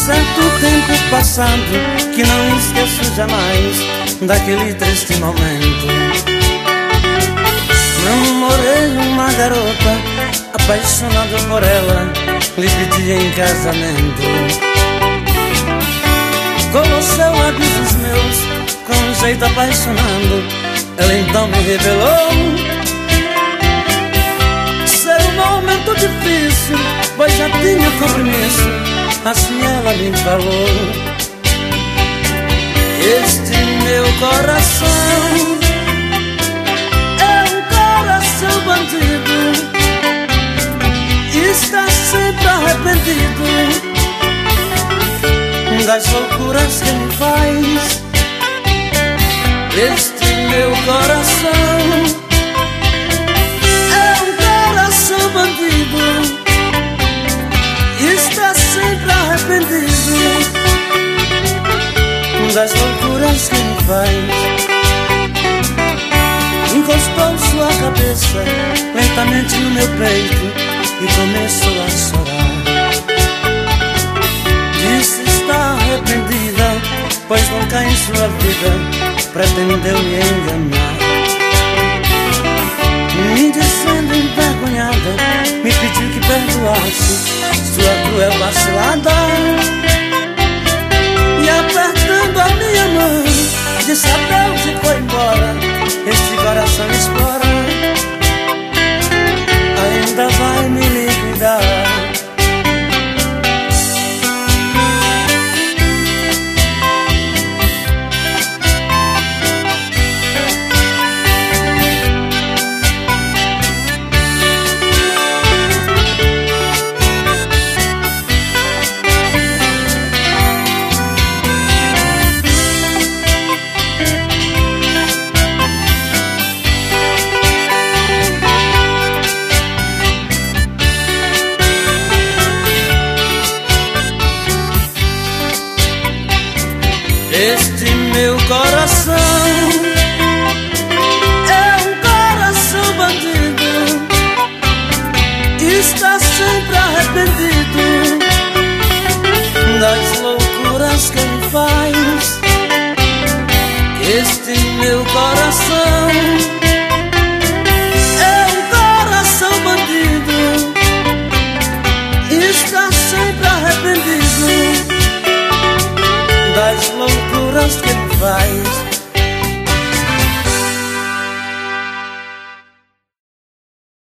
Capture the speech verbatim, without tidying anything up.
certo tempo passado que não esqueço jamais daquele triste momento. Namorei uma garota, apaixonado por ela, lhe pedi em casamento. Com os seus lábios meus, com um jeito apaixonado, ela então me revelou ser um momento difícil, pois já tinha compromisso, assim ela me falou. Este meu coração é um coração bandido, está sempre arrependido das loucuras que me faz. Este meu coração é um coração bandido, está sempre arrependido das loucuras que me faz. Encostou sua cabeça lentamente no meu peito e começou a chorar. Disse estar arrependida, pois nunca em sua vida pretendeu me enganar. Me dizendo envergonhada, me pediu que perdoasse sua cruel vacilada. E apertando a minha mão, disse adeus e foi embora. Este coração explora, ainda vai me liquidar. Este meu coração é um coração bandido, está sempre arrependido das loucuras que ele faz. Este meu coração é um coração bandido, está sempre arrependido das loucuras que ele faz.